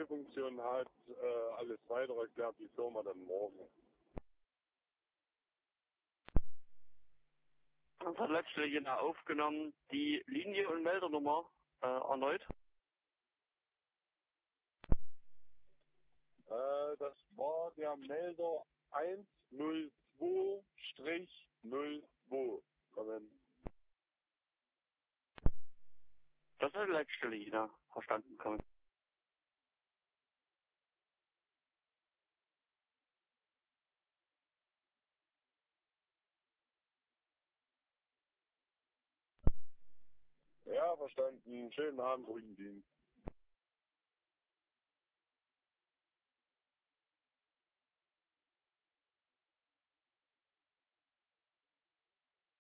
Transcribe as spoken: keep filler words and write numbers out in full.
Fehlfunktion hat. Äh, alles weitere erklärt die Firma dann morgen. Das hat letzte Jena aufgenommen, die Linie und Meldernummer äh, erneut. Äh, das war der Melder eins null zwei null zwei. Moment. Das hat letzte Jena verstanden können. Ja, verstanden. Schönen Abend, ruhigen Dienst.